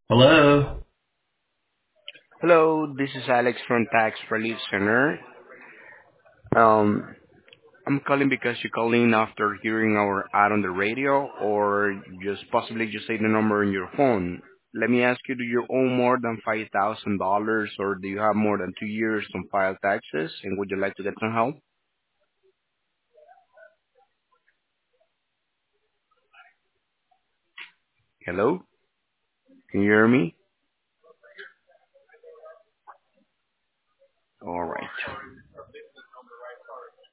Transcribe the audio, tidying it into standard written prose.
Hello. Hello, this is Alex from Tax Relief Center. Um, I'm calling because you're calling after hearing our ad on the radio, or just possibly just say the number on your phone. Let me ask you: do you owe more than $5,000, or do you have more than 2 years to file taxes? And would you like to get some help? Hello, can you hear me? All right.